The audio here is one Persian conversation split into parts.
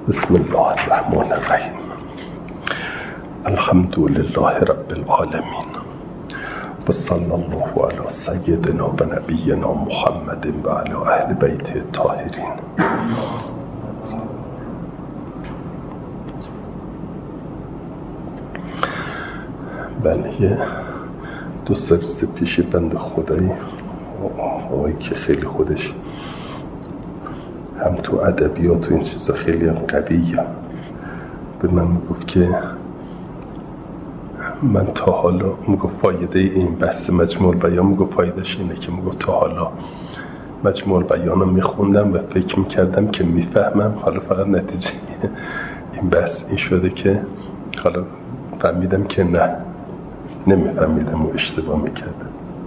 بسم الله الرحمن الرحیم. الحمد لله رب العالمین و صلی الله علی سیدنا و نبینا محمد و علی اهل بیت الطاهرین. بله، یه دو سه روز پیش بنده خدایی آقایی که خیلی خودش هم تو ادبیات و این چیزا خیلی هم قویه به من میگفت که من تا حالا میگفت فایده این بحث مجموع البیان، میگفت فایدهش اینه که میگفت تا حالا مجموع البیان رو میخوندم و فکر میکردم که میفهمم، حالا فقط نتیجه این بحث این شده که حالا فهمیدم که نه، نمیفهمیدم و اشتباه میکردم.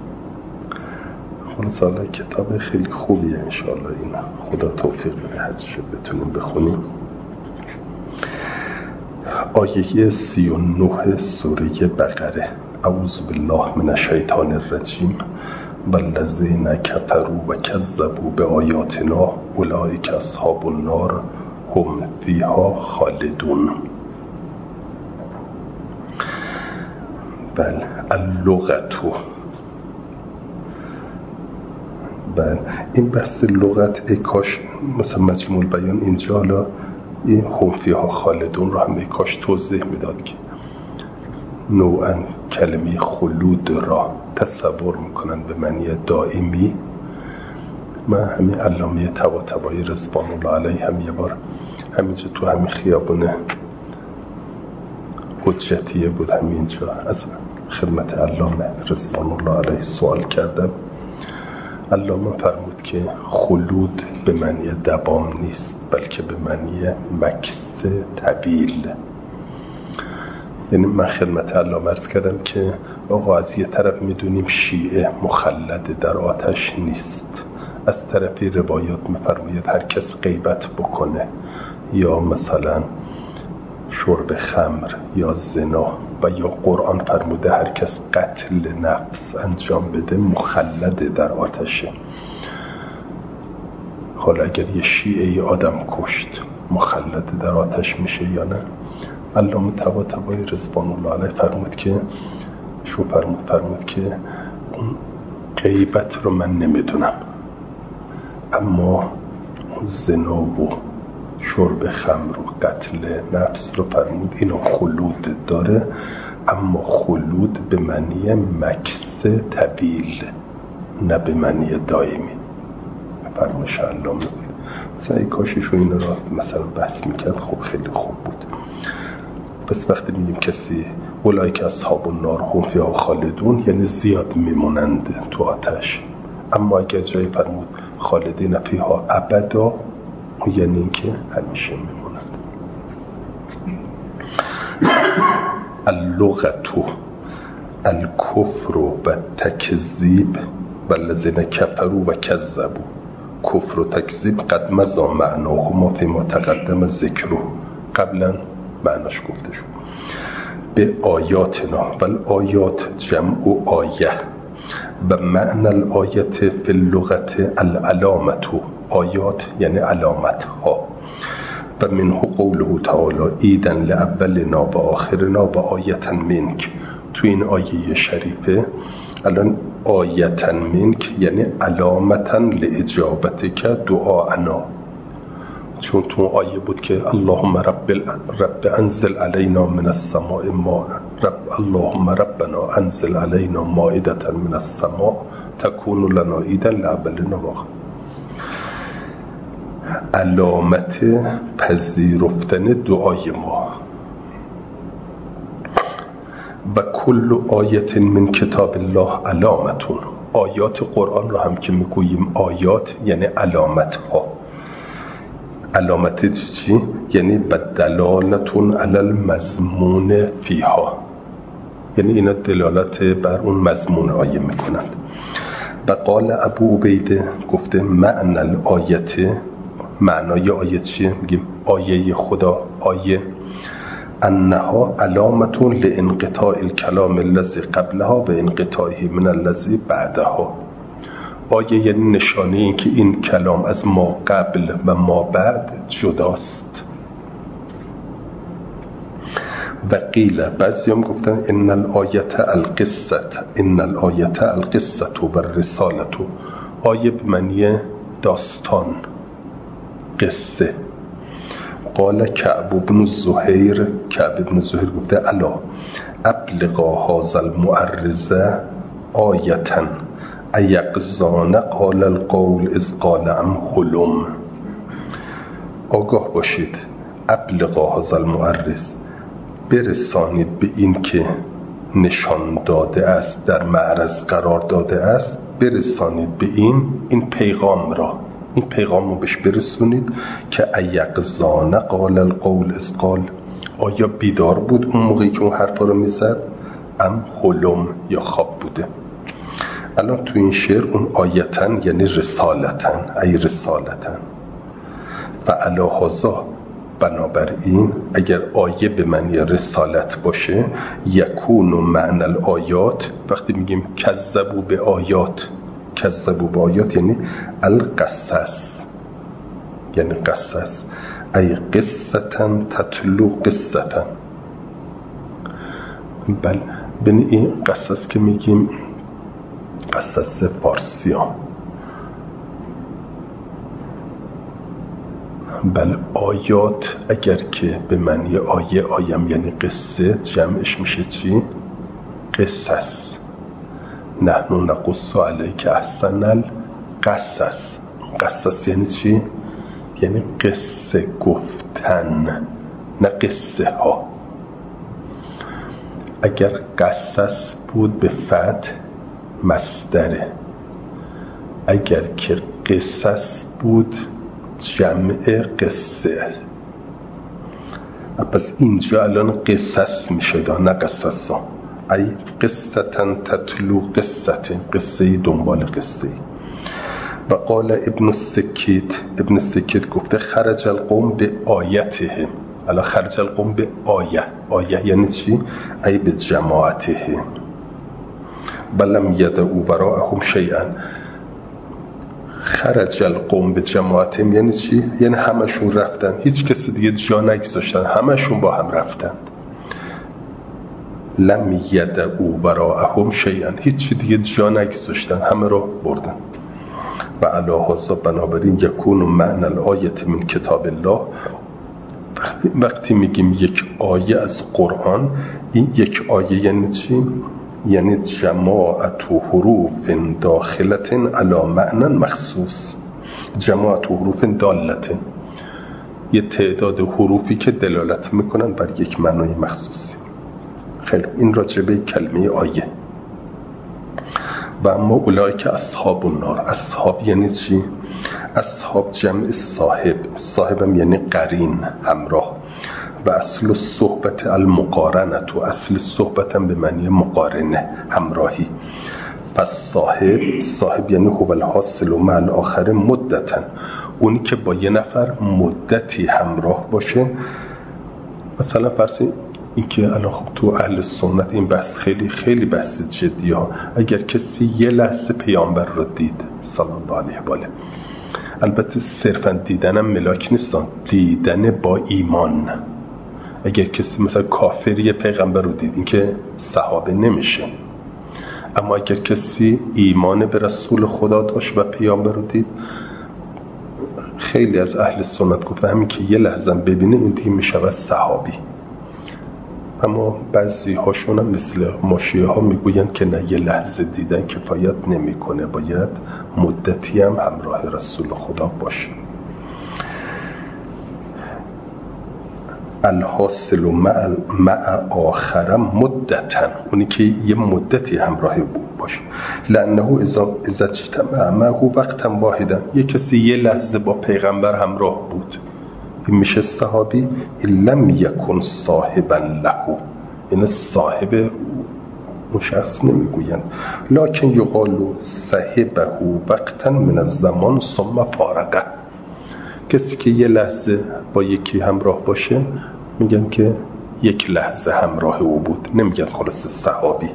خلاص حالا کتاب خیلی خوبیه، انشاءالله این خدا توفیق بده حدش بتونیم بخونیم. آیه 39 سوره بقره: اعوذ بالله من الشیطان الرجیم والذین کفروا و کذبوا بآیاتنا اولئک اصحاب النار هم فیها خالدون. بله، اللغتو. بله، این بحث لغت کاش مثلا مجموع البیان اینجا حالا این هم فیها خالدون رو هم کاش توضیح میداد که نوعا کلمه خلود را تصور میکنن به معنی دائمی. من همین علامه طباطبایی رضوان الله علیه هم یه بار همینجا تو همین خیابون حجتیه بود همینجا از خدمت علامه رضوان الله علیه سوال کردم. علامه فرمود که خلود به معنی دوام نیست بلکه به معنی مکث طویل. یعنی من خدمت علامه عرض کردم که آقا از یه طرف میدونیم شیعه مخلد در آتش نیست، از طرفی روایات میفرماید هر کس غیبت بکنه یا مثلا شرب خمر یا زنا و یا قرآن فرموده هر کس قتل نفس انجام بده مخلد در آتشه. حالا اگر یه شیعه آدم کشت مخلد در آتش میشه یا نه؟ علامه طباطبایی رضوان الله علیه فرمود که فرمود که اون غیبت رو من نمیدونم، اما اون زنا و شرب خمر و قتل نفس رو فرمود اینا خلود داره، اما خلود به معنی مکث طویل نه به معنی دائمی. فرمایش علامه بود. مثلا ای کاشیشو این را مثلا بحث میکرد خب خیلی خوب بود. پس وقتی میگیم کسی اولئک اصحاب النار هم فیها خالدون یعنی زیاد میمونند تو آتش، اما اگر جای فرمود خالدین فیها ابدا یعنی این که همیشه میمونند. اللغتو الکفر و تکذیب والذین کفروا و کذبوا. کفر و تکذیب قد مضی معناهما فیما تقدم ذکره، قبلا معناش گفته شد. به آیاتنا والآیات جمع آیه و معنی الآیت فی اللغت العلامت. آیات یعنی علامت ها. و منه قوله تعالی ایدا لأولنا و آخرنا و آیتا منک. تو این آیه شریفه الان آیتا منک یعنی علامتا لاجابتک دعاءنا، چون تو آیه بود که اللهم رب انزل علینا من السماء ماء، اللهم ربنا انزل علینا مائدة من السماء تكون لنا عیدا لأولنا و آخرنا. علامت پذیرفتن دعای ما. و کل آیت من کتاب الله علامتون. آیات قرآن رو هم که میگوییم آیات یعنی علامت ها. علامت چی؟ یعنی بدلالتون علی المضمون فیها، یعنی اینا دلالت بر اون مضمون آیه میکنند. و قال ابو عبیده گفته معنی الآیت، معنای آیه چیه؟ میگیم آیه خدا، آیه انها علامتون لانقطاع الکلام الذی قبلها و انقطاعه من الذی بعدها. آیه یعنی نشانه این که این کلام از ما قبل و ما بعد جداست. و قیل بعضی هم گفتن ان الآیت القصة و رسالت. آیه به معنی داستان، قصه. قال کعب بن زهیر گفته الا ابلغا هذا المعرض آیتا ایقظان قال القول اذ قال ام حلم. آگاه باشید، ابلغا هذا المعرض، برسانید به این که نشان داده است، در معرض قرار داده است، برسانید به این پیغام را، این پیغام رو بهش برسونید که ایقظان قال القول اذ قال، آیا بیدار بود اون موقعی که اون حرفا رو میزد، ام حلم، یا خواب بوده. الان تو این شعر اون آیتن یعنی رسالتن، ای رسالتن. و علی هذا، بنابراین اگر آیه به معنی رسالت باشه، یکون معنی الآیات، وقتی میگیم کذبوا به آیات یعنی القصص، یعنی قصص، ای قصتن تتلو قصتن. بل بین این قصص که میگیم قصص فارسی ها، بل آیات اگر که به معنی آیم یعنی قصه، جمعش میشه چی؟ قصص. نحن نقص علیک احسن القصص. قصص یعنی چی؟ یعنی قصه گفتن، نه قصه ها. اگر قصص بود به فتح مصدره، اگر که قصص بود جمع قصه. پس اینجا الان قصص میشه، نه قصص ها. ای قصتن تتلو قصتن، قصه دنبال قصه. و قال ابن السکیت گفته خرج القوم به آیتهم. الان خرج القوم به آیه یعنی چی؟ ای به جماعتهم. بلم یدعوا وراءهم شیئا. خرج القوم به جماعتهم یعنی چی؟ یعنی همشون رفتن، هیچ کسی دیگه جا نگذاشتن، همشون با هم رفتن. لم یدعوا وراءهم شیئا، هیچ دیگه جا نگذاشتن، همه رو بردن. و علی هذا، بنابراین یکون معنی الآیت من کتاب الله. وقتی میگیم یک آیه از قرآن، این یک آیه یعنی چی؟ یعنی جماعت و حروف داخلت علی معنی مخصوص، جماعت و حروف دالت، یه تعداد حروفی که دلالت میکنن بر یک معنای مخصوصی. خیلی این راجبه کلمه آیه. و اما اولئک اصحاب النار. اصحاب یعنی چی؟ اصحاب جمع صاحب هم یعنی قرین، همراه. و اصل صحبت المقارنت، و اصل صحبت هم به معنی مقارنه، همراهی. پس صاحب یعنی هو الحاصل و مع الاخر مدتن، اونی که با یه نفر مدتی همراه باشه. مثلا فرض این که الان خب تو اهل سنت این بحث خیلی خیلی بحث جدی ها. اگر کسی یه لحظه پیامبر رو دید صلی الله علیه و آله، البته صرفا دیدنم ملاک نیستن، دیدن با ایمان. اگر کسی مثلا کافری پیغمبر رو دید، این که صحابه نمیشه. اما اگر کسی ایمان به رسول خدا داشت و پیامبر رو دید، خیلی از اهل سنت گفتن همین که یه لحظه ببینه این دیگه میشود صحابی. اما بعضی هاشون هم مثل ماشیه ها میگویند که نه، یه لحظه دیدن کفایت نمیکنه، باید مدتی هم همراه رسول خدا باشه. الحاصل مع آخرم مدتن، اونی که یه مدتی همراه بود باشه. لانه اذا اجتمع معه وقتا واحدا، یه کسی یه لحظه با پیغمبر همراه بود، این میشه صحابی. لم یکن صاحبا له، این صاحب اون شخص نمیگویند. لکن یقال صاحبه وقتا من الزمان ثم فارقه. کسی که یه لحظه با یکی همراه باشه میگن که یک لحظه همراه او بود، نمیگن خلاص صحابی.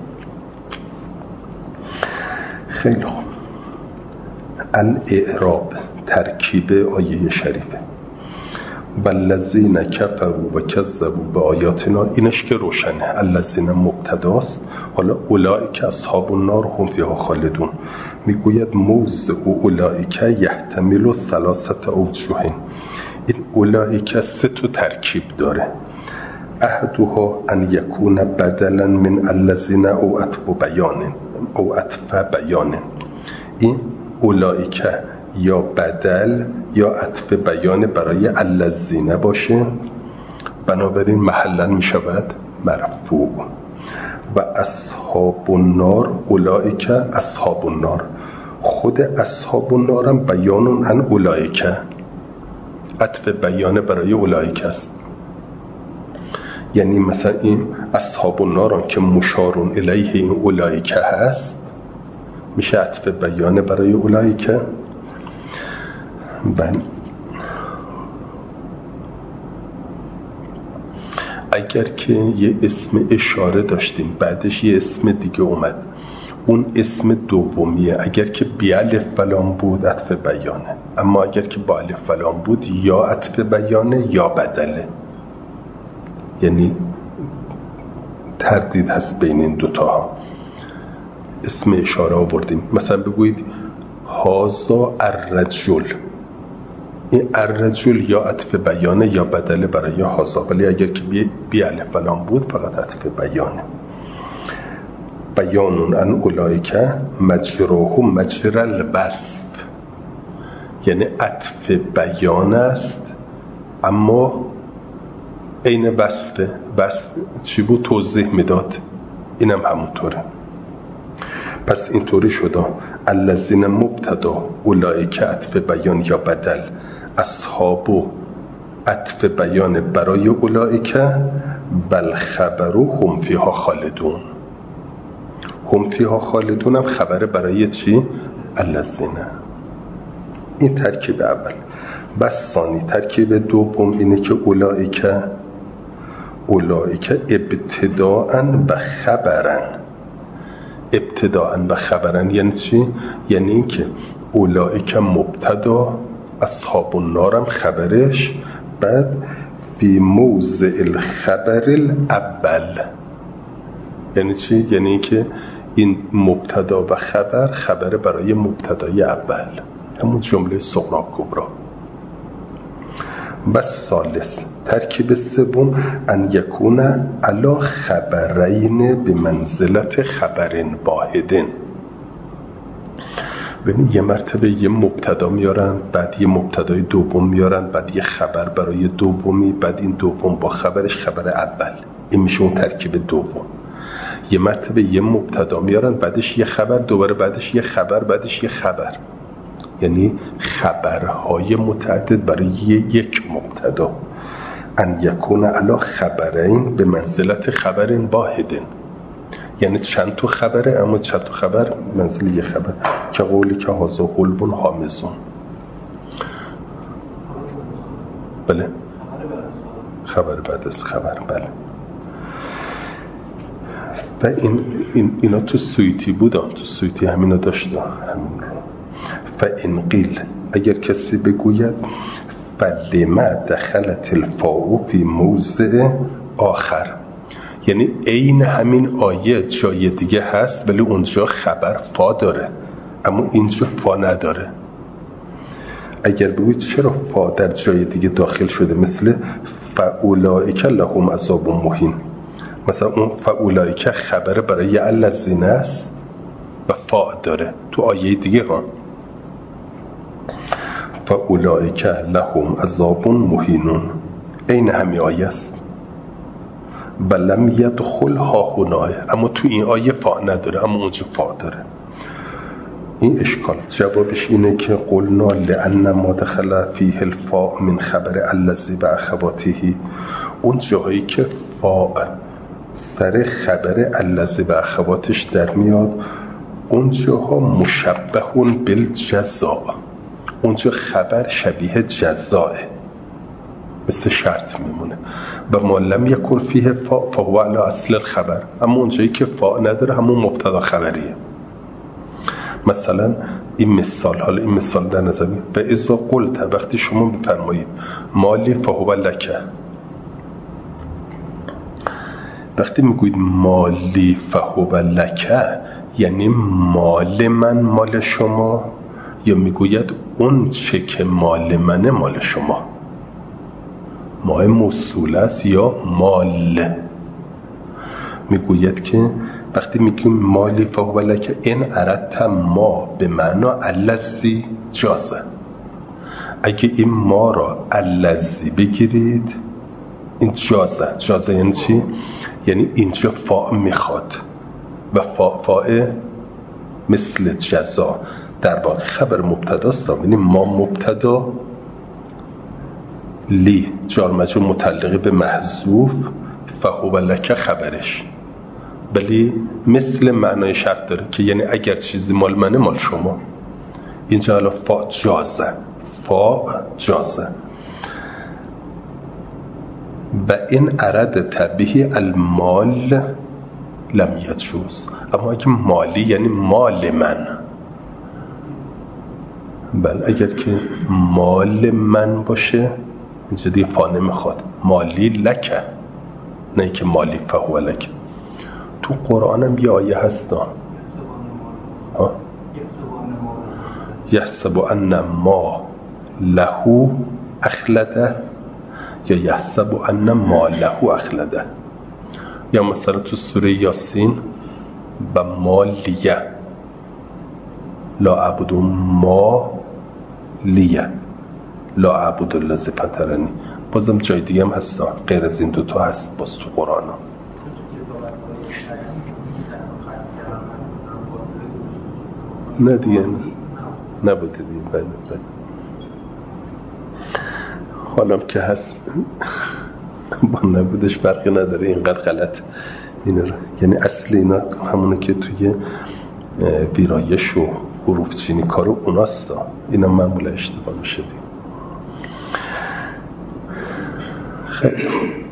خیلی خوب. الاعراب، ترکیب آیه شریفه. والذین کفروا و کذبوا بآیاتنا، اینش که روشنه. الذین مبتداست، حالا اولئک اصحاب النار هم فیها خالدون. میگوید موضع اولئک یحتمل ثلاثه اوجه. این اولئک سه تا ترکیب داره. احدها ان یکون بدلا من الذین او عطف بیان. این اولئک یا بدل یا عطف بیان برای الذین باشه، بنابراین محلا می شود مرفوع. و اصحاب النار، اولئک اصحاب النار، خود اصحاب النار هم بیان عن اولئک، عطف بیان برای اولئک است. یعنی مثلا این اصحاب النار که مشارون الیه این اولئک هست، میشه عطف بیان برای اولئک. اگر که یه اسم اشاره داشتیم بعدش یه اسم دیگه اومد، اون اسم دومیه. اگر که بی الف فلان بود عطف بیانه، اما اگر که با الف فلان بود یا عطف بیانه یا بدله. یعنی تردید هست بین این دوتا. اسم اشاره آوردیم، مثلا بگویید هازا الرجل، این الرجل یا عطف بیانه یا بدله برای هازا، ولی اگر که بی الف فلان بود فقط عطف بیانه. بیانون ان اولئک مجراهم مجرى الوصف، یعنی عطف بیان است اما عین وصفه. وصف چی بود؟ توضیح میداد. اینم همونطوره. پس اینطوری شده الذین مبتدا، اولئک عطف بیان یا بدل، اصحابو عطف بیان برای اولئک، بل خبرو هم فیها خالدون. هم فیها خالدون هم خبره برای چی؟ الذین. این ترکیب اول. بس ثانی ترکیب دوم اینه که اولئک ابتداءً و خبرن. ابتداءً و خبرن یعنی چی؟ یعنی این که اولئک مبتدا، اصحاب النار هم خبرش، بعد فی موضع الخبر الاول. یعنی چی؟ یعنی این که این مبتدا و خبر برای مبتدای اول، همون جمله سغنا کبرا. بس ثالث ترکیب سوم ان یکون علی خبرین به منزلت خبر واحدن. ببین یه مرتبه یه مبتدا میارن، بعد یه مبتدای دوم میارن، بعد یه خبر برای دومی، بعد این دوم با خبرش خبر اول. این میشه اون ترکیب دوم. یه مرتبه یه مبتدا میارن، بعدش یه خبر، دوباره بعدش یه خبر، بعدش یه خبر. یعنی خبرهای متعدد برای یک مبتدا. ان یکون علی خبرین به منزلت خبر واحدن، یعنی چند تا خبره اما چند تا خبر منزل یک خبر. که قولی که هازا قلبون حامزون. بله خبر بعد از خبر. بله. و اینا تو سویتی بودن، تو سویتی همینا داشتن همین. فإن قیل، اگر کسی بگوید فلما دخلت الفاء فی موضع آخر، یعنی عین همین آیه جای دیگه هست ولی اونجا خبر فا داره اما اینجا فا نداره. اگر بگوید چرا فا در جای دیگه داخل شده، مثل فاولئک لهم عذاب مهین، مثلا اون فاولئک خبر برای الذین است و فا داره تو آیه دیگه ها. فاولئک لهم عذاب مهین عین همین آیه است. ولم یدخل ها هناه، اما تو این آیه فا نداره اما اونجا فا داره. این اشکال. جوابش اینه که قلنا لأن ما دخل فیه الفاء من خبر الذی و اخواته، اون جایی که فاء سر خبر الذی و اخواتش در میاد اونجاها مشبهون بالجزاء، اونجا خبر شبیه جزاء، مثل شرط میمونه. و ما لم یکن فیه فاء فهو علی اصل الخبر، اما اونجایی که فاء نداره همون مبتدا خبریه. مثلا این مثال، حالا این مثال در نظر و اذا قلت، وقتی شما بفرمایید مالی فهو لک، وقتی میگوید مالی فهو لک یعنی مال من مال شما، یا میگوید اون چه که مال منه مال شما؟ ما موصول است یا مال؟ میگوید که وقتی میگیم مالی فهو لک این اردت ما به معنا الذی جازه، اگه این ما را الذی بگیرید این جازه یعنی چی؟ یعنی اینجا فاء میخواد و فاء مثل جزا در واقع خبر مبتداست، یعنی ما مبتدا، لی جار مجرور متعلق به محذوف، فهو لک خبرش، ولی مثل معنای شرط داره که یعنی اگر چیزی مال منه مال شما. اینجا الان فاء جازه و این اراد تبیه المال لم یجوز. اما اگه مالی یعنی مال من، بله اگر که مال من باشه اینجا دیگه فا نمیخواد، مالی لکه، نه که مالی فهو لک. تو قرآن هم یه آیه هستا یحسب ان ما له اخلده یا یحسب ان ما له اخلده، یا مثلا تو سوره یاسین و ما لیه لا عبد ما لیه لا عبد الذی فطرنی. بازم جای دیگه هم هستا غیر از این دوتا هست باز تو قرآن ها. نه دیگه نبوده دیگه، بله حالا که هست با نبودش فرقی نداره، اینقدر غلط اینه رو. یعنی اصل اینا همونه که توی ویرایش و حروف چینی کارو اوناستا، اینا معمول اشتباه میشه دیگه. خیلی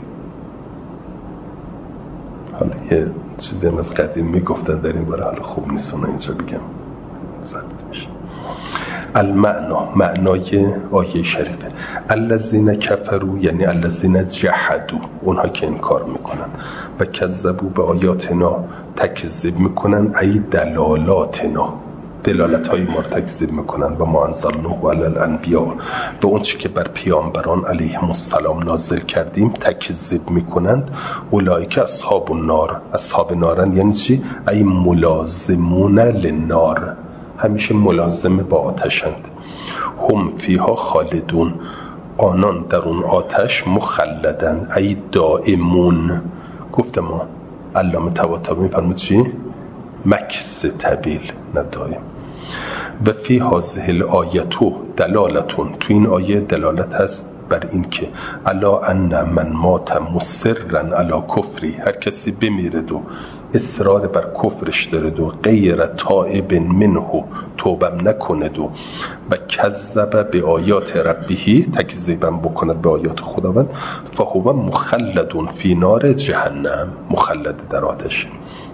حالا یه چیزی هم از قدیم میگفتن در این باره، حالا خوب نیست اون اینجا بگم، ضبط میشه. المعنا، معنای آیه شریفه الذین کفروا یعنی الذین جحدوا، اونها که انکار میکنن، و کذبوا به آیاتنا تکذیب میکنن، ای دلالاتنا، دلالت های ما رو تکذیب میکنن، و ما انزلناه علی الانبیاء، و اون چی که بر پیامبران علیهم السلام نازل کردیم تکذیب میکنند. اولئک اصحاب النار، اصحاب نارن یعنی چی؟ ای ملازمون للنار، همیشه ملازم با آتشند. هم فیها خالدون، آنان در اون آتش مخلدن، ای دائمون. گفتم ما علامه طباطبایی میفرمود چی؟ مکث طویل نه دائم. و فی هذه الآیه دلالتون، تو این آیه دلالت هست بر این که الا ان من مات مصرا علی کفری، هر کسی بمیرد و اصرار بر کفرش دارد و غیر تائب منه، توبم نکند و کذب به آیات ربه، تکذیبم بکند به آیات خداوند، فهو مخلد فی نار جهنم، مخلد در آتش.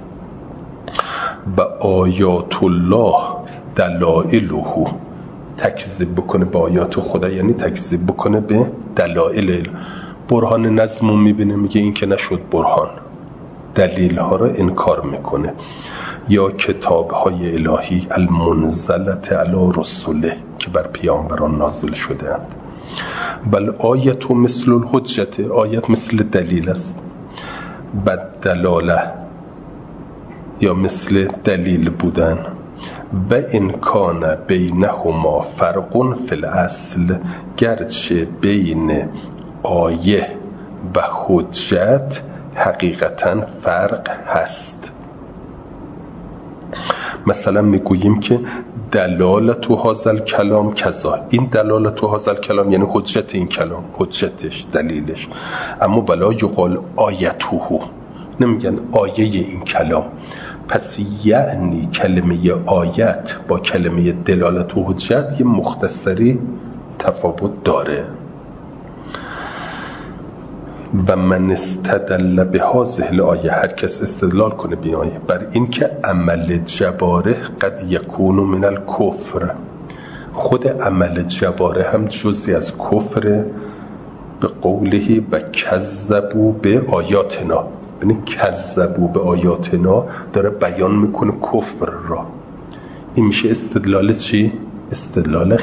و آیات الله دلائله، تکذیب بکنه به آیات خدا یعنی تکذیب بکنه به دلائل. برهان نظمو میبینه میگه این که نشد برهان، دلیل ها رو انکار میکنه. یا کتاب های الهی المنزلت علی رسوله که بر پیامبران نازل شده اند. بل آیت مثل الحجت، آیت مثل دلیل است. و دلاله یا مثل دلیل بودن. و این کان بینهما فرق فی الاصل، گرچه بین آیه و حجت حقیقتا فرق هست. مثلا میگوییم که دلالت هذا کلام کذا، این دلالت هذا کلام یعنی حجت این کلام، حجتش دلیلش. اما ولا یقال آیته، نمیگن آیه این کلام. پس یعنی کلمه آیت با کلمه دلالت و حجت یه مختصری تفاوت داره. و من استدل به هذه الآیه، هر کس استدلال کنه به آیه بر این که عمل جوارح قد یکون من الکفر، خود عمل جوارح هم جزئی از کفر، به قوله و کذبوا به آیاتنا، یعنی کذبوا به آیاتنا داره بیان میکنه کفر را. این میشه استدلال چی؟ استدلال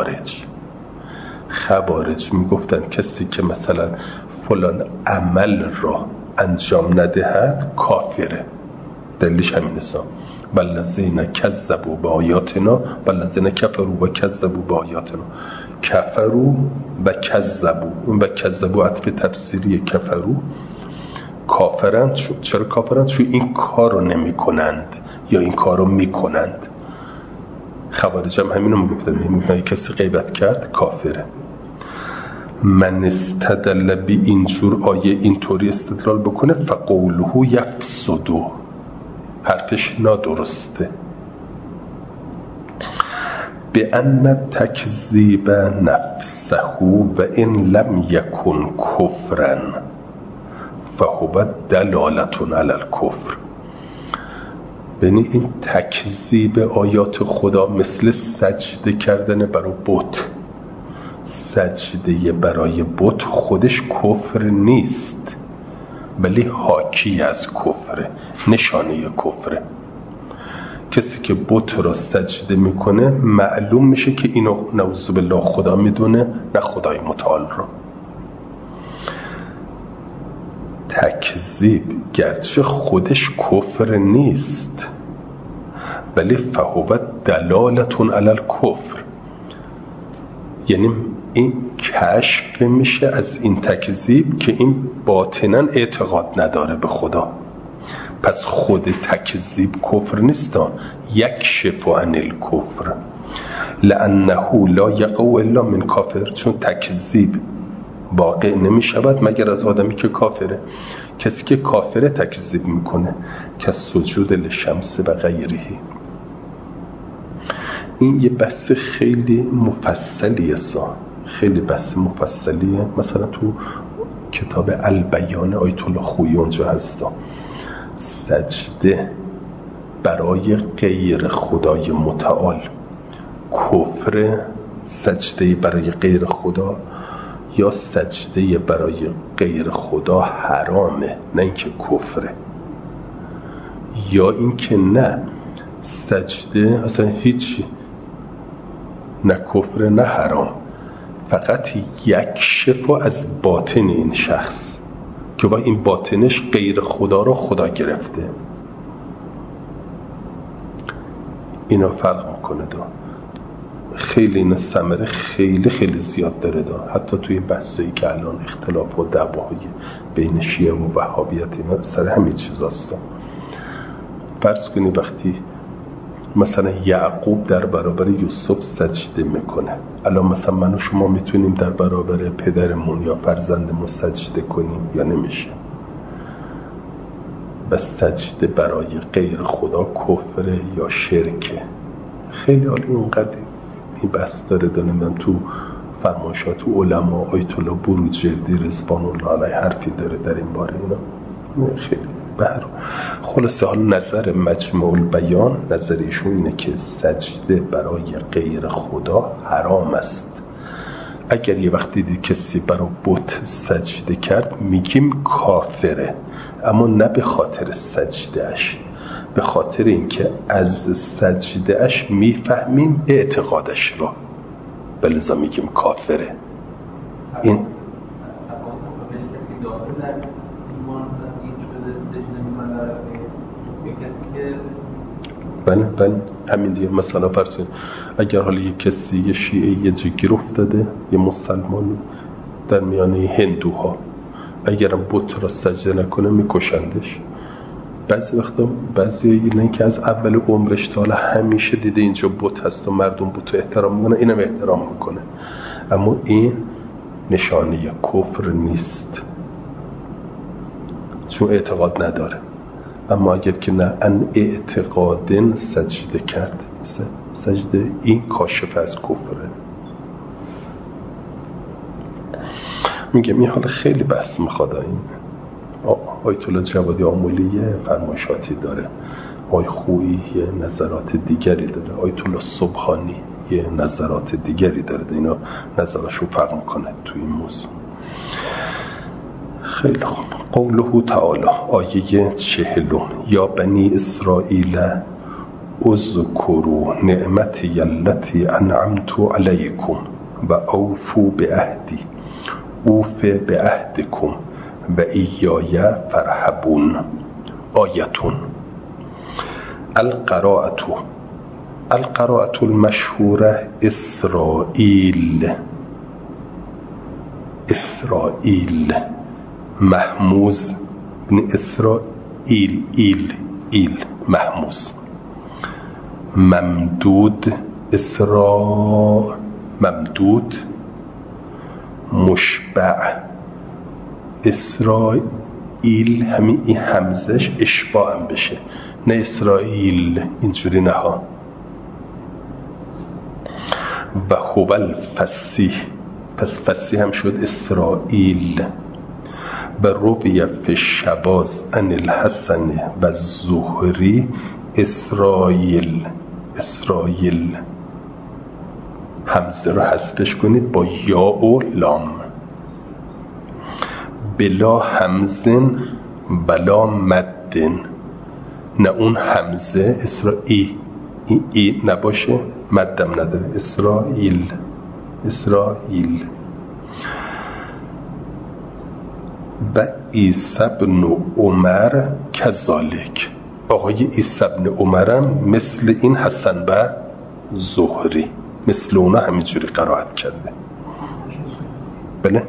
خوارج میگفتن کسی که مثلا فلان عمل را انجام ندهد کافره. دلیلش همین است، والذین کذبوا بآیاتنا والذین کفروا و کذبوا بآیاتنا. کفروا و کذبوا، اون و کذبوا عطف تفسیری کفروا، کافرند. چرا کافرند؟ چون این کار رو نمی کنند یا این کار رو می کنند. خوارج هم همین رو میگفتن کسی غیبت کرد کافره. من استدل به اینجور آیه اینطوری استدلال بکنه فقوله یفسدو، حرفش نادرسته. به ان تکذیب نفسه و این لم یکن کفرا فهو دلالة علی الکفر. یعنی این تکذیب آیات خدا مثل سجده کردن برای بت. سجده برای بت خودش کفر نیست، ولی حاکی از کفره، نشانه کفره. کسی که بت را سجده میکنه معلوم میشه که اینو نعوذ بالله خدا میدونه، نه خدای متعال را. تکذیب گرچه خودش کفر نیست، ولی فهو دلالة علی الکفر، یعنی این کشف میشه از این تکذیب که این باطناً اعتقاد نداره به خدا. پس خود تکذیب کفر نیست، یکشف عن الکفر لانه لا یقع الا من کافر، چون تکذیب واقع نمی شود مگر از آدمی که کافره. کسی که کافره تکذیب میکنه که سجود للشمس و غیره. این یه بحث خیلی مفصلیه، خیلی بحث مفصلیه. مثلا تو کتاب البیان آیت الله خویی اونجا هستا. سجده برای غیر خدای متعال کفر، سجده برای غیر خدا یا سجده برای غیر خدا حرامه، نه اینکه کفره. یا اینکه نه سجده اصلا هیچی، نه کفر نه حرام، فقط یک شفا از باطن این شخص که با این باطنش غیر خدا رو خدا گرفته. اینا فرق میکنه دا. خیلی این ثمره خیلی خیلی زیاد داره دا. حتی توی بحثایی که الان اختلاف و دعواهای بین شیعه و وهابیت اینا سر همین چیز هستا. فرض کنی وقتی مثلا یعقوب در برابر یوسف سجده میکنه، الان مثلا من و شما میتونیم در برابر پدرمون یا فرزندمون سجده کنیم یا نمیشه؟ بس سجده برای غیر خدا کفر یا شرکه. خیلی عالی. اونقدر این بحث داره من تو فرمایشات علما آیت الله بروجردی رضوان الله علیه حرفی داره در این باره. اینا خیلی خلاصه حال نظر مجموع البیان، نظر ایشون اینه که سجده برای غیر خدا حرام است. اگر یه وقت دیدی کسی برای بت سجده کرد میگیم کافره، اما نه به خاطر سجدهش، به خاطر اینکه از سجدهش میفهمیم اعتقادش را، بلذا میگیم کافره. این بله همین دیگه. مثلا فرض اگر حالا یه کسی یه شیعه یه جا گیر افتاده، یه مسلمان در میانه هندوها، اگر بت را سجده نکنه میکشندش. بعضی وقتا بعضی اینه که از اول عمرش تا حالا همیشه دیده اینجا بت هست و مردم بت رو احترام میکنه، اینم احترام میکنه، اما این نشانه کفر نیست چون اعتقاد نداره. اما اگر که نه ان اعتقادن سجده کرد، سجده این کاشف از کفره. میگم این حالا خیلی بحث میخواد. این آیت الله جوادی آملی فرمایشاتی داره، آقای خویی یه نظرات دیگری داره، آیت الله سبحانی یه نظرات دیگری داره، اینا نظرشون فرق میکنه توی این موضوع. خیلی خوب. قوله تعالی آیه 40 یا بنی اسرائیل اذکروا نعمتی التي انعمت علیکم و اوفوا بعهدی اوف بعهدکم و ایای فرحبون. آیتون القراءة المشهورة اسرائیل محموز بن اسرائیل ایل محموز ممدود ممدود مشبع اسرائیل، همین این همزش اشباع هم بشه، نه اسرائیل اینجوری نه ها. و هو الفصیح، پس فصیح هم شد اسرائیل. و روی فی الشواذ عن الحسن و الزهری اسرائیل همزه رو حذفش کنید با یا و لام. بلا همزن بلا مدن، نه اون همزه اسرائیل ای نباشه، مدم نداره، اسرائیل. و عیسی بن عمر کذالک، آقای عیسی بن عمرم مثل این حسن و زهری مثل اونا همینجوری قرائت کرده. بله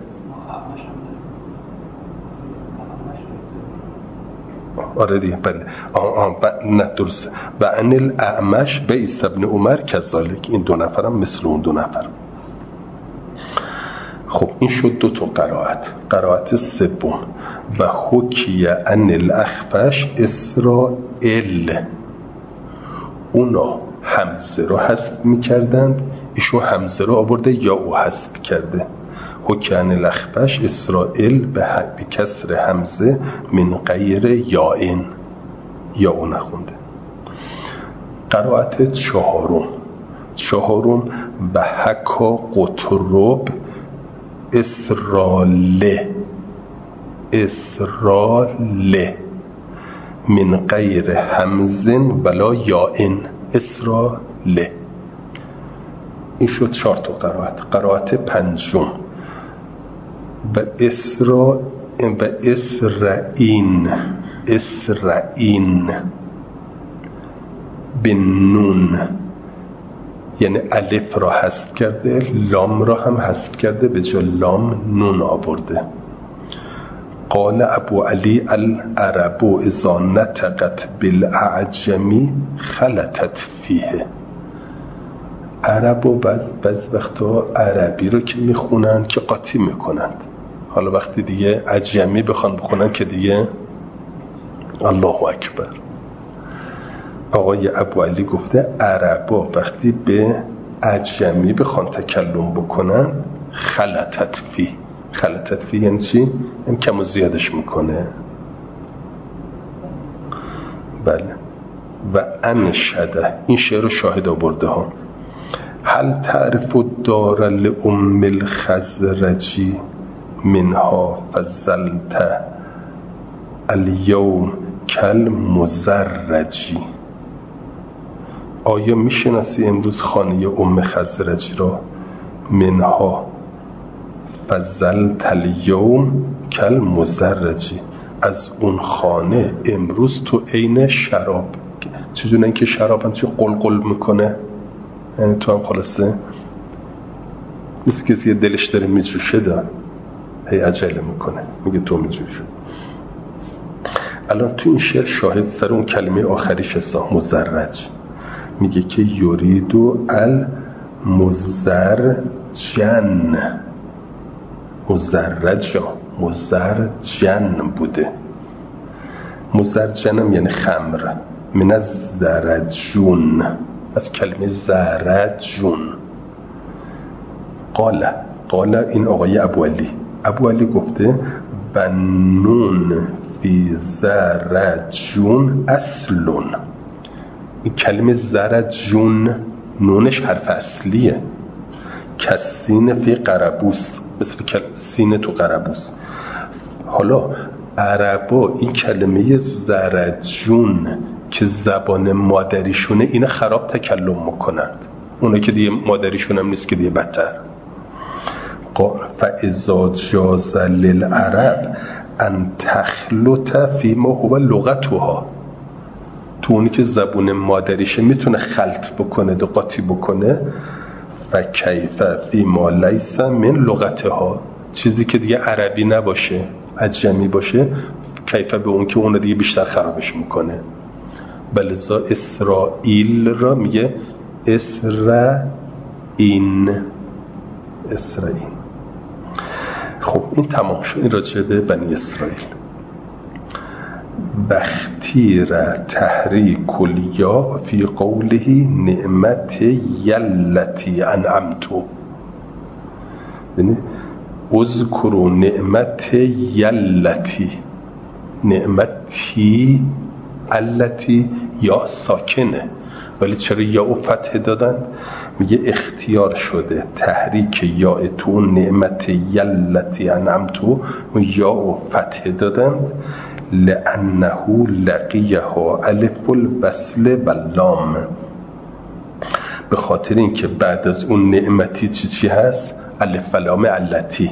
آره دیگه، بله نه درسته. و ان الاعمش به عیسی بن عمر کذالک، این دو نفرم مثل اون دو نفر. خب این شد دو تا قرائت سوم. و حکی ان الاخفش اسرائیل، اونا همزه رو حذف میکردند، ایشو همزه رو آورده یا او حذف کرده. حکی ان الاخفش اسرائیل به کسر همزه من غیر یائن، یا او نخونده. قرائت چهارم و حکا قطرب اسرائیل من غیر همزن ولا یائن، اسرائیل. این شد 4 تا قرائت پنجم و اسرائین به نون، یعنی الف را حذف کرده، لام را هم حذف کرده، به جای لام نون آورده. قال ابو علی العرب اذا نطقت بالاعجمی خلطت فیه. عربو بعض وقتا عربی رو که میخونند که قاطی میکنند، حالا وقتی دیگه عجمی بخوان بخونند که دیگه الله اکبر. آقای ابو علی گفته عربا وقتی به عجمی بخوان تکلم بکنن خلطت فی یعنی چی؟ این کم و زیادش میکنه. بله. و انشده، این شعر رو شاهد آورده ها. هل تعرف دار لأم الخزرجی منها فزلت الیوم کل مزرجی. آیا میشناسی امروز خانه ام خزرجی را؟ منها فزلت الیوم کل مزرجی، از اون خانه امروز تو عین شراب. چجور این که شراب هم چه قلقل میکنه، یعنی تو هم خلاصه مثل کسی که دلش داره میجوشه دار هی عجله میکنه، میگه تو میجوشی شد. الان تو این شعر شاهد سر اون کلمه آخریش حساب مزرج، میگه که یوریدو المزرجن، مزرجن بوده. مزرجنم یعنی خمر، من از زرجون، از کلمه زرجون. قال این آقای ابو علی ابو علی گفته و نون فی زرجون اصلون. این کلمه زرجون نونش حرف اصلیه، کسین فی قربوس، مثل سینه تو قربوس. حالا عربا این کلمه زرجون که زبان مادریشونه اینه خراب تکلم میکنند، اونا که دیگه مادریشون هم نیست که دیگه بدتر. فاذا جاز للعرب ان تخلط فيما هو لغتها، تو اونی که زبون مادریشه میتونه خلط بکنه، قاطی بکنه. فکیف فيما ليس من لغتها، چیزی که دیگه عربی نباشه، عجمی باشه، کیف به اون که اون دیگه بیشتر خرابش میکنه. بلذا اسرائیل را میگه اسرائین. خب این تمام شد، این راجع به بنی اسرائیل. بختیر تحریک الیا فی قوله نعمت یلتی انعمتو، یعنی اذکروا نعمت یلتی، نعمتی التی یا ساکنه، ولی چرا یا فتح دادن؟ میگه اختیار شده تحریک یا تو اون نعمت یلتی انعمتو یا فتح دادن، لانه لقیها الف البسل واللام، به خاطر اینکه بعد از اون نعمتی چی هست؟ الف و لام علتی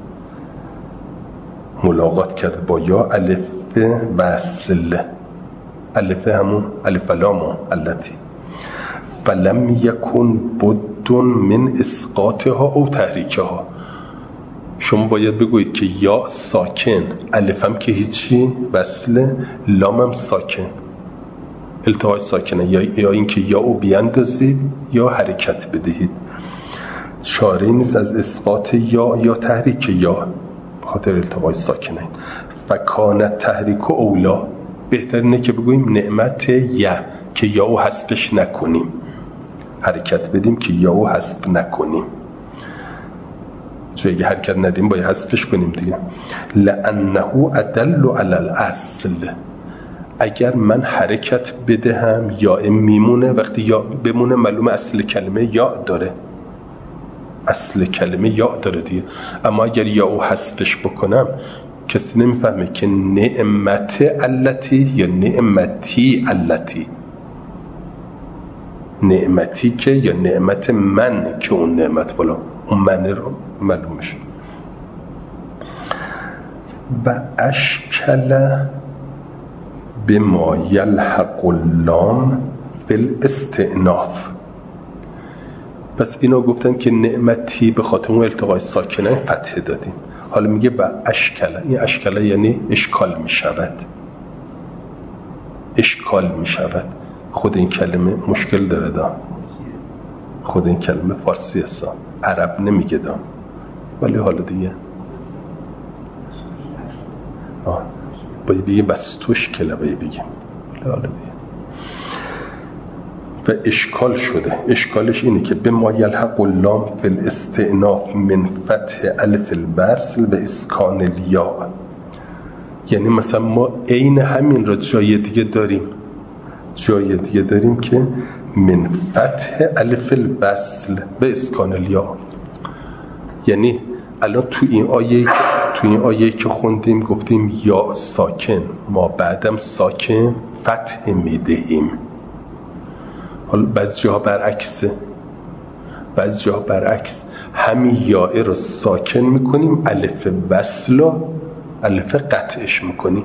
ملاقات کرده با یا الف وصل، الف همون الف و لام علتی. فلم یکن بد من اسقاطها او تحریکها، شما باید بگویید که یا ساکن، الف هم که هیچی وصل، لام هم ساکن، التهای ساکنه، یا اینکه یا او بیاندازید یا حرکت بدهید. چاره نیست از اسقاط یا تحریک یا، خاطر التهای ساکنه. فکانت تحریک اولا، بهترینه که بگوییم نعمت یا، که یا او حذفش نکنیم، حرکت بدیم که یا او حذف نکنیم، چون اگه حرکت ندیم باید حذفش کنیم دیگه. لانه ادل علی الاصل، اگر من حرکت بدهم یا میمونه، وقتی یا بمونه معلومه اصل کلمه یا داره، اصل کلمه یا داره دیگه. اما اگر یا او حذفش بکنم کسی نمیفهمه که نعمت التی یا نعمتی التی، نعمتی که یا نعمت من که اون نعمت بالا، اون من رو معلوم میشه. و اشکل بما یلحق اللام فی الاستئناف، پس اینا گفتن که نعمتی به خاطر اون التقای ساکنه فتح دادیم. حالا میگه با اشکل، این اشکل یعنی اشکال میشود، اشکال میشود. خود این کلمه مشکل داره دا، خود این کلمه فارسی هستا، عرب نمیگه دا، ولی حالا دیگه باید بگه بستوش کلمه بگیم، حالا دیگه. و اشکال شده، اشکالش اینه که به ما یلحق اللام فی الاستئناف من فتح الف البسل به اسکان الیا، یعنی مثلا ما عین همین را جای دیگه داریم، جای دیگه داریم که من فتح الف البسل به اسکان الیا، یعنی الان تو این آیه که خوندیم گفتیم یا ساکن، ما بعدم ساکن فتح میدهیم. حالا بعضی جاها برعکسه، بعضی جاها برعکس، همین یائه رو ساکن میکنیم، الف وصل و الف قطعش میکنیم،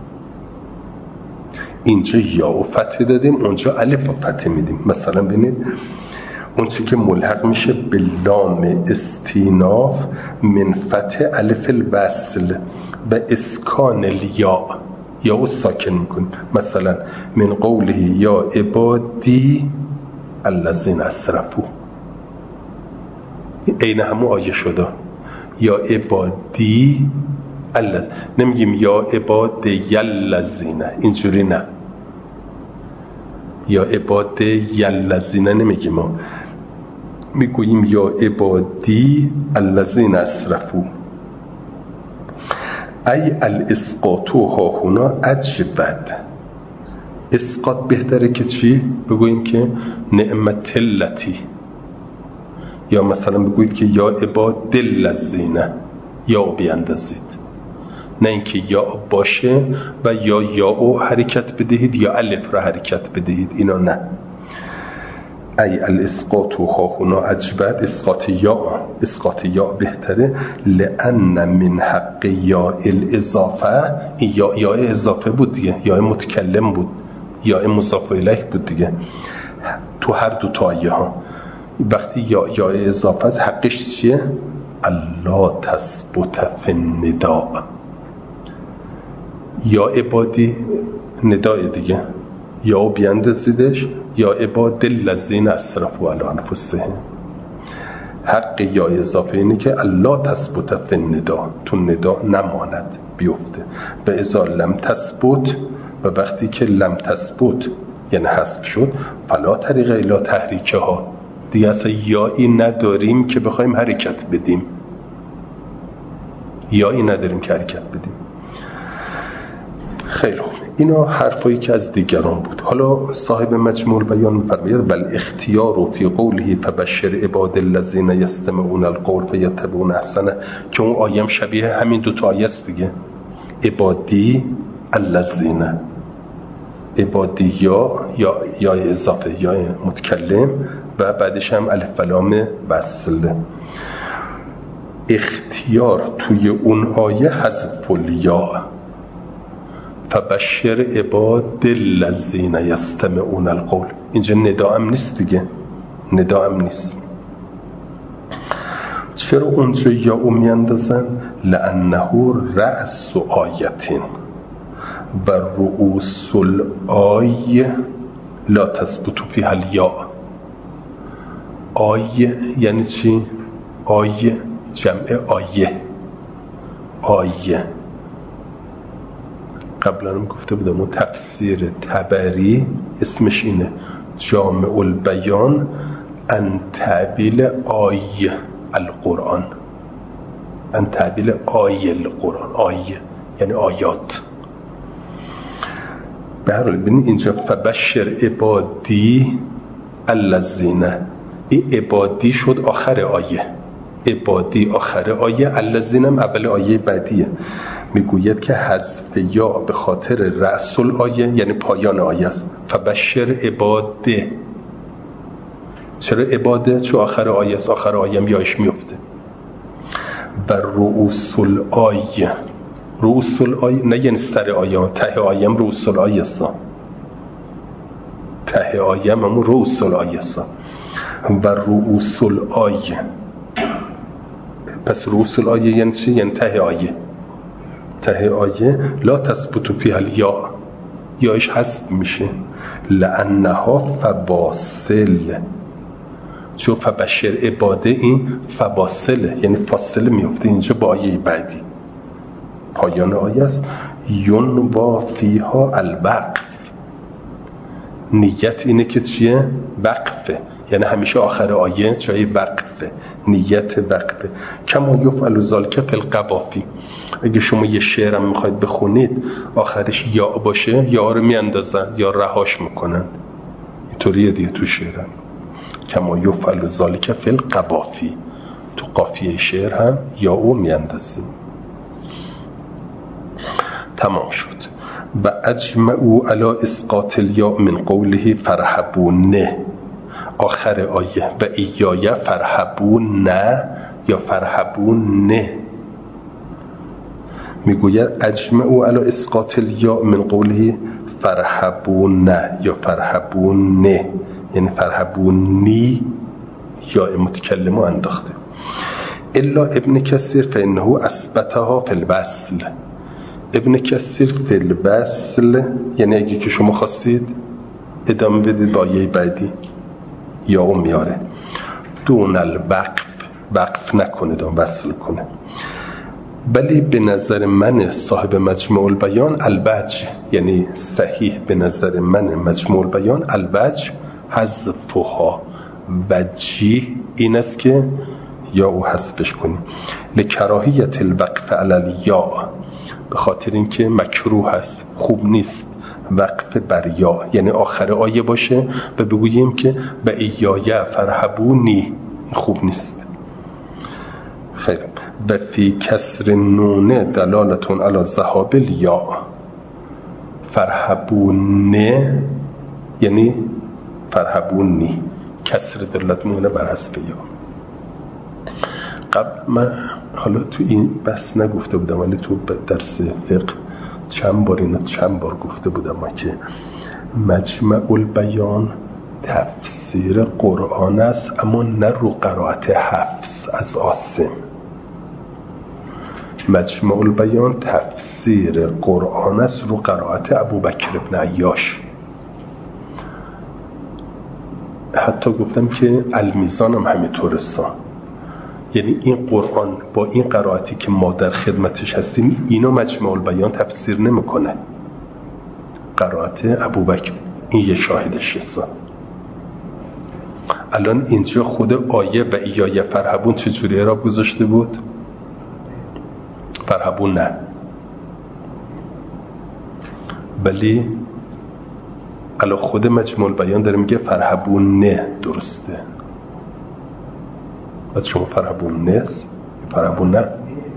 اینجا یا و فتح دادیم، اونجا الف و فتح میدیم. مثلا ببینید اون چی که ملحق میشه به لام استیناف من فتح الف الوصل به اسکان الیا، یا و ساکن میکنیم. مثلا من قوله یا عبادی الذین اسرفوا، این همون آیه شده، یا عبادی الذین، نمیگیم یا عبادی الذین، اینجوری نه، یا عبادی الذین نمیگیم، ما میگوییم یا عبادی الذین اسرفوا، ای الاسقاط ها هنا اجود. اسقاط بهتره که چی؟ بگوییم که نعمت التی، یا مثلا بگویید که یا عباد الذین، یا بیاندازید، نه اینکه یا باشه و یا او حرکت بدهید یا الف را حرکت بدهید، اینا نه. ای الاسقاط ها هنا اجود، اسقاط یا بهتره. لان من حق یا الاضافه، یا اضافه بود دیگه، یا متکلم بود، یا مضاف الیه بود دیگه، تو هر دو تا آیه ها وقتی یا اضافه از حقش چیه؟ الله تثبت فی النداء. یا عبادی ندای دیگه، یا بیاندازیدش، یا عباد الذین اسرفوا علی انفسهم. حق یا اضافه اینه که الله تثبت فی النداء، تو ندا نماند، بیفته. و اذا لم تثبت، و وقتی که لم تثبت یعنی حذف شد، فلا طریق الی تحریکها، دیگه اصلا یایی نداریم که بخوایم حرکت بدیم، یایی نداریم که حرکت بدیم. خیلی خوب، اینا حرفایی که از دیگران بود. حالا صاحب مجموع البیان می‌فرماید بل اختیار فی قوله فبشر عباد الذین یستمعون القول فیتبعون احسنه، که اون آیه شبیه همین دو تا آیه است دیگه. عبادی الذین، عبادی یا اضافه یا متکلم و بعدش هم الف و لام وصل. اختیار توی اون آیه حذف الیا، فبشر عباد الذین یستمعون القول، اینجا ندا هم نیست دیگه، ندا هم نیست. چرا اونجا یا میاندازن؟ لانه رأس آیتین و رؤوس الآیه لا تثبت فیها الیا. آیه یعنی چی؟ آیه جمع آیه. قبلا هم گفته بودم اون تفسیر طبری اسمش اینه جامع البیان ان تعبیل آیه القرآن، ان تعبیل آیه القرآن، آیه یعنی آیات. به هر حال ببینید اینجا فبشر عبادی الذین، این عبادی شد آخر آیه، عبادی آخر آیه، الذین هم اول آیه بعدیه. میگوید که حذف یا به خاطر رأس الآیه یعنی پایان آیه است. فبشر عباده، چرا عباده؟ چون آخر آیه است، آخر آیه هم یاش میفته. و رؤوس الآیه، رؤوس الآیه نه یعنی سر آیه، ته آیه هم رؤوس الآیه است، ته آیه هم رؤوس الآیه است. و رؤوس الآیه، پس رؤوس الآیه یعنی چی؟ یعنی ته آیه، ته آیه لا تثبت فیها الیا، یاش حذف میشه. لانها فواصل، چون فبشر عباده این فواصله یعنی فاصله میفته اینجا با آیه بعدی، پایان آیه است. ینوا فیها الوقف، نیت اینه که چیه؟ وقفه، یعنی همیشه آخر آیه جای وقفه، نیت وقفه. کما یفعل ذلک فی القوافی، اگه شما یه شعرم میخواید بخونید آخرش یا باشه، یا رو میاندازن یا رهاش میکنن، اینطوریه دیگه تو شعرم. کما یفعل ذلک فی القوافی، تو قافیه شعر هم یا او میاندازیم. تمام شد. و اجمعوا علی اسقاط الیا من قوله فرحبون، آخر آیه و ایای فرحبون یا فرحبون نه. میگوید اجمعوا علی اسقاط الیا من قوله فرحبون یا فرحبون نه، یعنی فرحبونی یا متکلمو انداخته. الا ابن کثیر فانه اثبتها فی الوصل، ابن کثیر فی الوصل یعنی اگه که شما خواستید ادامه بدید با آیه بعدی یا اون میاره دون الوقف، وقف نکنه، وصل کنه. ولی به نظر من صاحب مجموع البیان الوجه، یعنی صحیح به نظر من مجموع البیان الوجه حذفها، وجیه این است که یا او حذفش کنی. لکراهیت الوقف علی الیا، به خاطر اینکه مکروه هست، خوب نیست وقف بر یا، یعنی آخر آیه باشه و بگوییم که و ایای فرهبونی، خوب نیست. خیلی. و فی کسر نونه دلالتون علی ذهاب الیا، فرهبونه یعنی فرهبونی، کسر دلالت میکنه بر حذف یا. قبل من حالا تو این بس نگفته بودم، ولی تو درس فقه چند بار گفته بودم که مجمع البیان تفسیر قرآن است، اما نه رو قرائت حفص از عاصم. مجمع البیان تفسیر قرآن است رو قرائت ابوبکر ابن عیاش. حتی گفتم که المیزان هم همینطور است، یعنی این قرآن با این قرائتی که ما در خدمتش هستیم اینو مجمع البیان تفسیر نمیکنه، قرائت ابوبکر این یه شاهدش است. الان اینجا خود آیه و ایای فرهبون چجوری را گذاشته بود؟ فرهبون نه، ولی الان خود مجموع البیان داره میگه فرهبون نه، درسته؟ از شما فرهبون نیست؟ فرهبون نه؟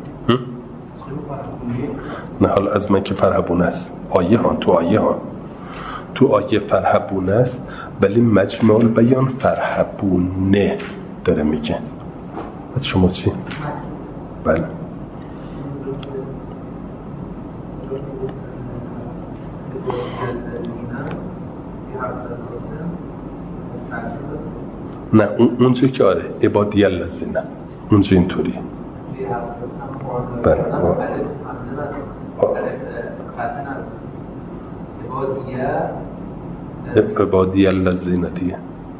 نه، حالا از من که فرهبون است، آیه ها تو آیه فرهبون است، ولی مجموع البیان فرهبون نه داره میگه. از شما چی؟ بله نه، اونجا که آره عبادی الذین، اونجا اینطوری. بله عبادی الذین دیگه.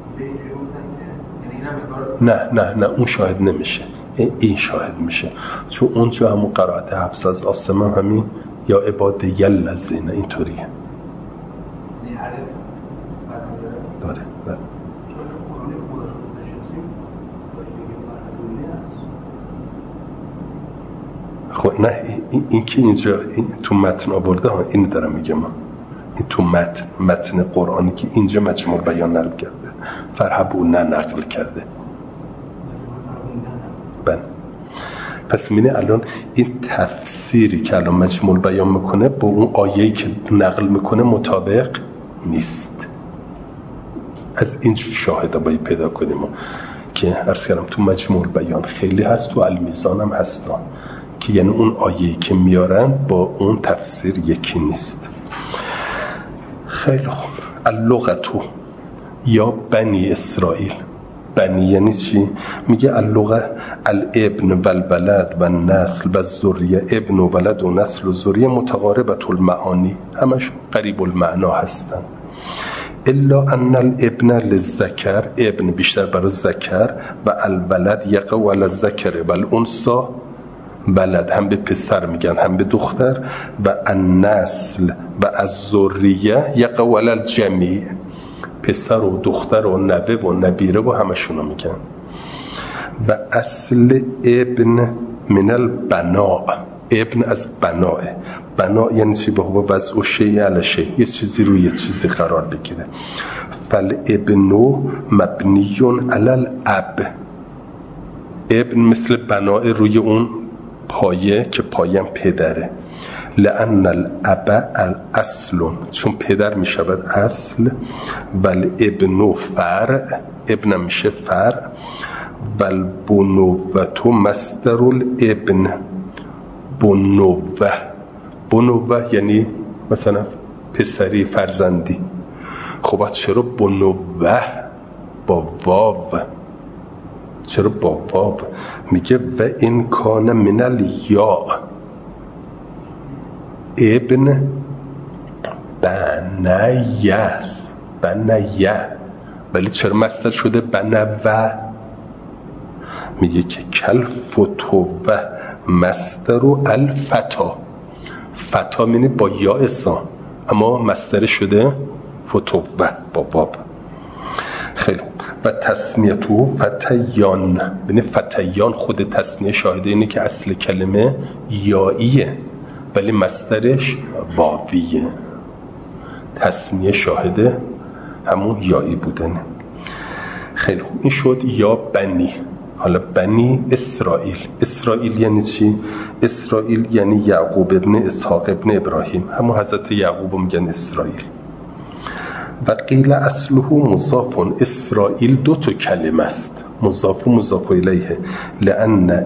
نه اون شاهد نمیشه، این شاهد میشه، چون اونجا همون قرائت حفص از عاصم همین یا عبادی الذین اینطوریه داره. بله خب نه، این که اینجا تو متن آورده ها، این دارم میگم، این تو متن قرآنی که اینجا مجموع البیان نقل کرده، فرهبون نه نقل کرده. بله پس مینه الان این تفسیری که الان مجموع البیان میکنه با اون آیه‌ای که نقل میکنه مطابق نیست. از این شاهده باید پیدا کنیم که عرض کردم تو مجموع البیان خیلی هست، تو المیزان هم هستن که یعنی اون آیه‌ای که میارن با اون تفسیر یکی نیست. خیلی خوب. اللغتو یا بنی اسرائیل. بنی یعنی چی؟ میگه اللغه الابن و الولد و النسل و الذریه، ابن و ولد و نسل و ذریه متقاربت المعانی، همش قریب المعنا هستن. الا ان الابن للذکر، ابن بیشتر برای ذکر، و الولد یقع علی الذکر و الانثى، ولد هم به پسر میگن هم به دختر، و النسل و الذریه یقع علی الجمیع، پسر و دختر و نوه و نبیره و همشونو میگن. و اصل ابن من البناء، ابن از بناء، بناء یعنی چی؟ به وضع و شیء علی شیء، یه چیزی روی یه چیزی قرار بگیره. فالابن مبنی علی الاب، ابن مثل بناء روی اون پایه که پایم پدره. لأن الاب الاصل، چون پدر می شود اصل. والابن فرع، ابن میشه فرع. والبنوة مصدر الابن، بنوة یعنی مثلا پسری، فرزندی. خب چرا بنوة با واو؟ چرا با واو؟ میگه و این کان من الیا، ابن بنیاس، بنیه، ولی چرا مصدر شده بنوه؟ میگه که کل فتوه مصدر الفتا، فتا مینه با یا اسا، اما مصدر شده فتوه با واو. خیلی. و تسنیتو فتیان، ببین فتیان خود تسنیه شاهده اینه که اصل کلمه یاییه، ولی مصدرش واویه، تثنیه شاهده همون یایی بودنه. خیلی خوب، این شد یا بنی. حالا بنی اسرائیل. اسرائیل یعنی چی؟ اسرائیل یعنی یعقوب ابن اسحاق ابن ابراهیم، همون حضرت یعقوب میگن اسرائیل. و قیل اصله مضاف. اسرائیل دو تا کلمه است، مضاف و مضاف الیه، لأن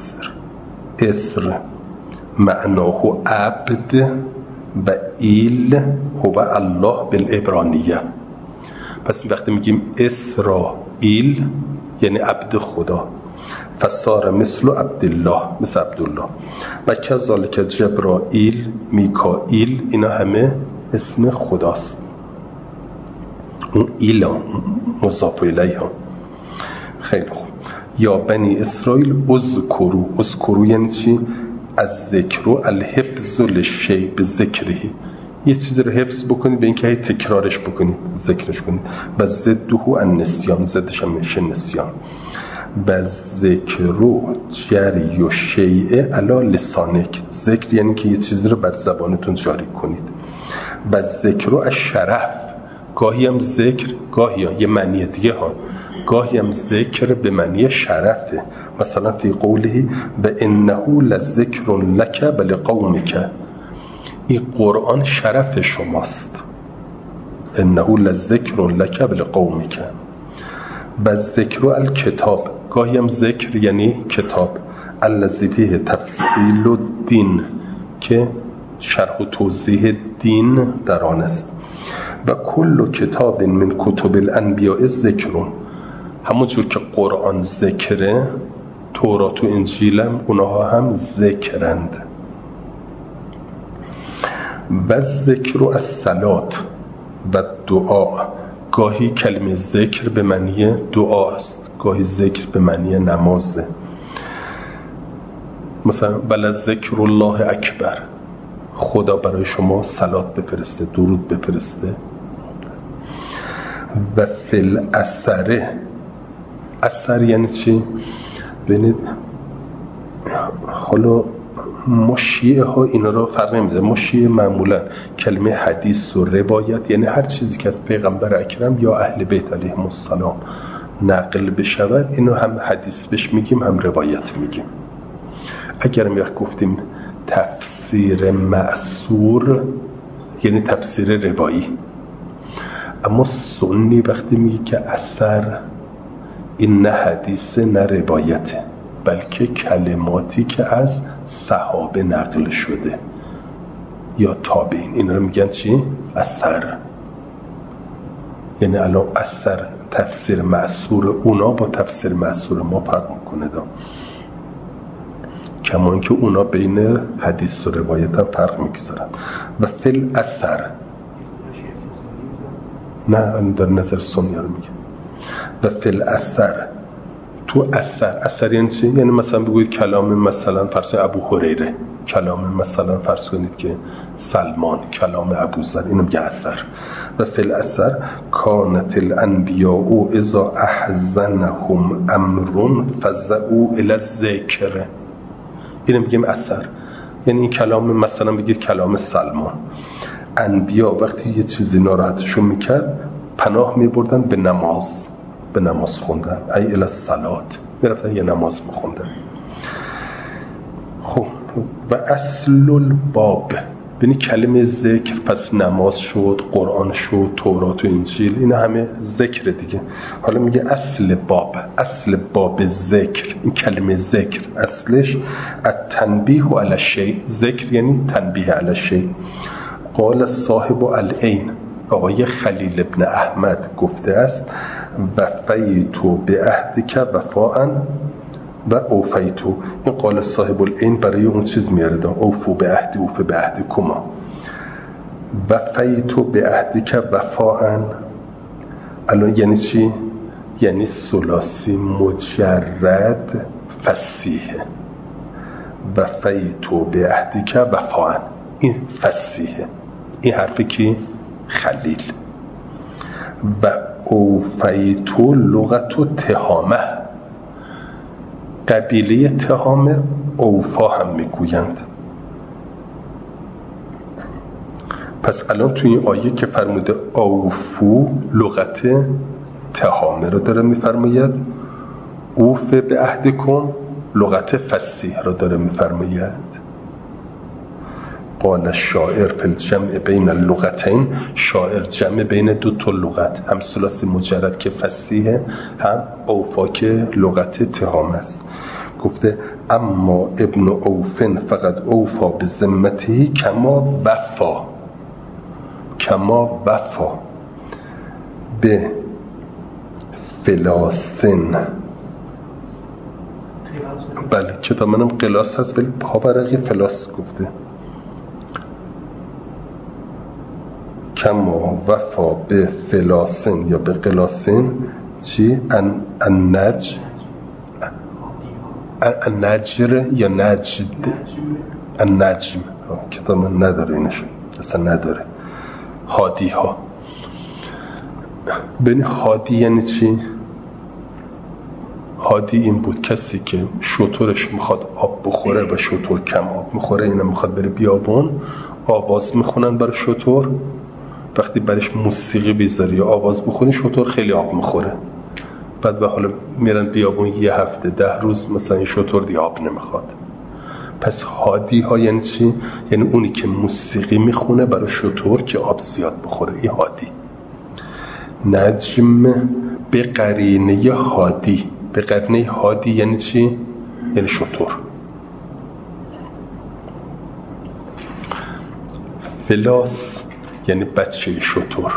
اسر معناه عبد و ایل هو الله بالعبرانیه. پس وقتی میگیم اسرائیل یعنی عبد خدا، فصار مثل عبدالله، مثل عبدالله. و کذالک جبرائیل، میکائیل، اینا همه اسم خداست. اون ایلا مضاف الیه. خیلی خوب. یا بنی اسرائیل اذکروا یعنی چی؟ از ذکر و الحفظ للشیء بذکره، یه چیزی رو حفظ بکنید به این که تکرارش بکنید، ذکرش کنید. و ضده النسیان، ضدش هم میشه نسیان. و ذکر جری و شیء علی لسانک، ذکر یعنی که یه چیزی رو بر زبانتون جاری کنید. و ذکر الشرف، گاهی هم ذکر، گاهی هم یه معنی دیگه ها، گاهی هم ذکر به معنی شرفه. مثلا فی قوله و انه لذکر لک ولقومک، این قرآن شرف شماست. انه لذکر لک ولقومک. و ذکر الکتاب، گاهی هم ذکر یعنی کتاب، الذی فیه تفصیل الدین، که شرح و توضیح دین در آن است. و کل کتاب من کتب الانبیاء ذکرون، همونجور که قرآن ذکره، تورات و انجیل هم اونها هم ذکرند. و ذکر الصلات و دعا، گاهی کلمه ذکر به معنی دعا است، گاهی ذکر به معنی نمازه. مثلا ولذکر الله اکبر، خدا برای شما صلات بفرسته، درود بفرسته. و فی الاثر، اثر یعنی چی؟ ببینید حالا ما شیعه ها اینا رو فرق نمی‌ذاره. ما شیعه معمولا کلمه حدیث و روایت یعنی هر چیزی که از پیغمبر اکرم یا اهل بیت علیهم السلام نقل بشود، اینو هم حدیث بهش میگیم هم روایت میگیم. اگر ما گفتیم تفسیر مأثور یعنی تفسیر روایی. اما سنی وقتی میگه که اثر، این نه حدیث نه روایته، بلکه کلماتی که از صحابه نقل شده یا تابعین، این رو میگن چی؟ اثر. یعنی الان اثر تفسیر مأثور اونا با تفسیر مأثور ما فرق میکنه دا، کمان که اونا بین حدیث و روایت هم فرق میگذارن. و فی اثر، نه در نظر سنی رو میگه. و فی اثر، تو اثر یعنی چی؟ یعنی مثلا بگوید کلام مثلا فرض ابو هریره، کلام مثلا فرض کنید که سلمان، کلام ابو ذر، اینو میگه اثر. و فی الاثر کانت الانبیاء اذا احزنهم امر فزعوا الی الذکر، اینو میگیم اثر. یعنی این کلام مثلا بگید کلام سلمان، انبیا وقتی یه چیزی ناراحتشون میکرد پناه میبردن به نماز، به نماز خوندن، ای الی الصلات، میرفتن یه نماز میخوندن. خب و اصل الباب، ببینی کلمه ذکر پس نماز شد، قرآن شد، تورات و انجیل، اینا همه ذکر دیگه. حالا میگه اصل باب، اصل باب ذکر، این کلمه ذکر اصلش التنبیه علی الشیء، ذکر یعنی تنبیه علی الشیء. قال صاحب العین، آقای خلیل ابن احمد گفته است وفیتو به عهدک وفاءً و اوفیتو، این قال صاحب العین برای اون چیز میاره دا، اوفو به عهدی اوف به عهدی کما. وفیتو به عهدک وفاءً الان یعنی چی؟ یعنی ثلاثی مجرد فصیحه. وفیتو به عهدک وفاءً، این فصیحه، این حرفی که خلیل. و اوفیتو لغت و تهامه، قبیله تهامه اوفا هم میگویند. پس الان توی این آیه که فرموده اوفو لغت تهامه رو داره میفرماید، اوف به عهدکم لغت فصیح رو داره میفرماید. قال الشاعر فی الجمع بین اللغتین، شاعر جمع بین دو تا لغت، هم ثلاثی مجرد که فصیحه، هم اوفا که لغت تهامه است. گفته اما ابن اوفن فقط اوفا به ذمته کما وفا به فلاسن. بله کتاب منم قلاس هست ولی پاورقی فلاس گفته. کما وفا به فلاسن یا به قلاسن چی؟ النجر یا نجد، النجم. کتاب من نداره اینشو، اصلا نداره. هادی ها. ببین هادی یعنی چی؟ هادی این بود کسی که شترش میخواد آب بخوره و شتر کم آب میخوره، اینم میخواد بره بیابون، آواز میخونن برای شتر. وقتی برش موسیقی بیزاری یا آواز بخونی شتر خیلی آب میخوره. بعد به حالا میرن بیابون یه هفته 10 روز مثلا این شتر دیگه آب نمیخواد. پس هادی ها یعنی چی؟ یعنی اونی که موسیقی میخونه برای شتر که آب زیاد بخوره، این هادی. نجم به قرینه هادی، به قرینه هادی یعنی چی؟ یعنی شتر. فلاس یعنی بچه شتر،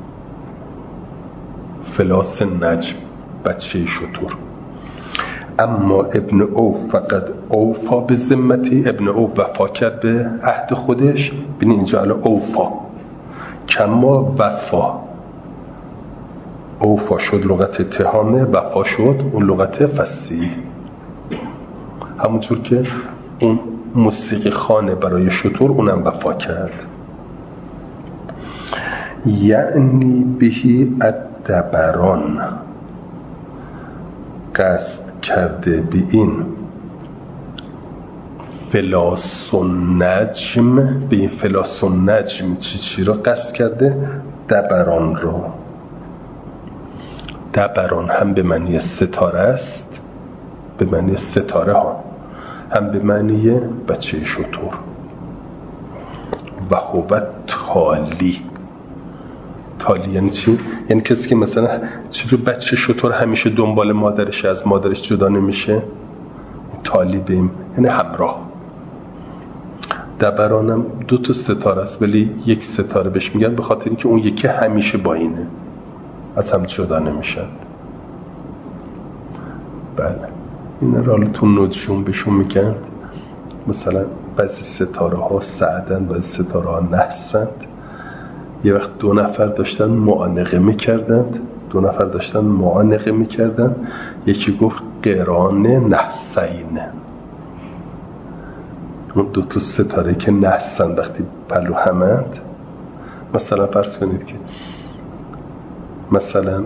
فلاس نجم بچه شتر. اما ابن اوف فقط اوفا به ذمتی، ابن اوف وفا کرد به عهد خودش. ببین اینجا الان اوفا کما وفا، اوفا شد لغت تهامه، وفا شد اون لغت فصیح. همونجور که اون موسیقی خانه برای شتر اونم وفا کرد. یعنی بهی الدبران، قصد کرده به این فلاس و نجم، به این فلاس و نجم چی را قصد کرده؟ دبران را. دبران هم به معنی ستاره است، به معنی ستاره ها، هم به معنی بچه شتر. و هو تالی. تالی یعنی چی؟ یعنی کسی که مثلا چجور بچه شتر همیشه دنبال مادرش، از مادرش جدا نمیشه، تالی بیم یعنی همراه. دبرانم 2 ستاره است ولی یک ستاره بهش میگن به خاطر اینکه اون یکی همیشه با اینه، از هم جدا نمیشن. بله این را تو نجوم بهشون میگن. مثلا بعضی ستاره ها سعدن، بعضی ستاره ها نحسند. یه وقت 2 نفر داشتن معانقه میکردن، یکی گفت قران نحسین. اون 2 ستاره که نحسن وقتی پلو همند، مثلا فرض کنید که مثلا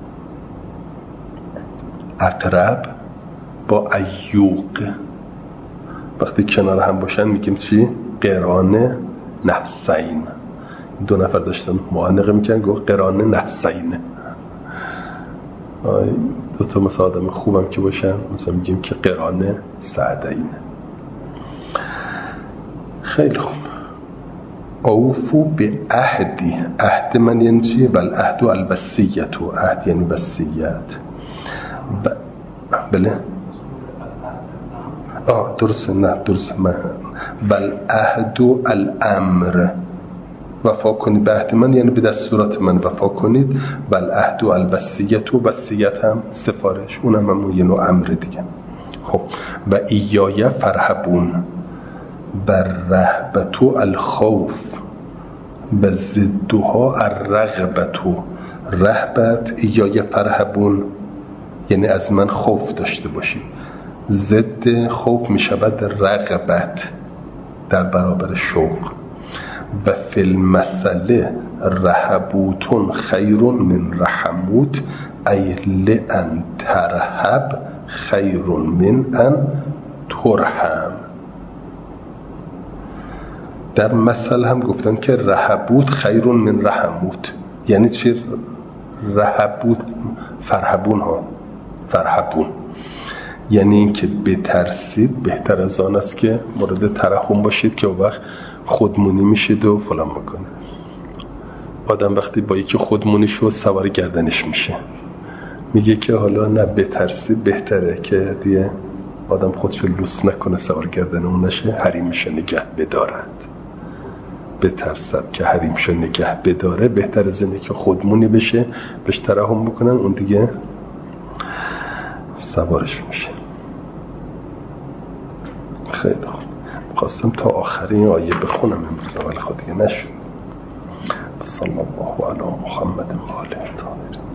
عقرب با عیوق وقتی کنار هم باشن میگیم چی؟ قران نحسین. 2 نفر داشتن معانقه میکنن، گفت قران نحسین. 2 تا مثلا آدم خوبم که باشن مثلا میگیم که قران سعدین. خیلی خوب. اوفو به عهدی، عهد من یعنی چی؟ بل عهد و الوصیت، عهد یعنی وصیت. بله درسته، نه درسته، من بل عهد و الامر، وفا کنید به عهد من یعنی به دستورات من وفا کنید. بل عهد و الوصیت، و وصیت هم سفارش، اونم هم یه نوع امر دیگه. خب و ایای فرهبون، بر رهبت و الخوف، به ضدها الرغبت. رهبت ایای فرهبون یعنی از من خوف داشته باشید. ضد خوف می شود رغبت، در برابر شوق. و فی المسئله رهبوتون خیر من رحموت، ای لئن ترهب خیر من ان ترحم. در مثل هم گفتن که رهبود خیر من رحمود. یعنی چی رهبود؟ فرهبون یعنی این که بترسید بهتر از آن است که مورد ترحم باشید که اون وقت خودمونی میشید و فلان میکنه. آدم وقتی با یکی خودمونی شد سوار گردنش میشه، میگه که حالا نه بترسید بهتره که دیگه آدم خودشو لوس نکنه سوار گردن اون نشه، حریمشو نگه بدارد. بترسد که حریمشو نگه بداره بهتر از اینه که خودمونی بشه بهش ترحم بکنن اون دیگه سوارش میشه. خیلی خوب، خواستم تا آخرین آیه بخونم امروز ولی خود دیگه نشد. صلی الله علی محمد و آله الطاهرین.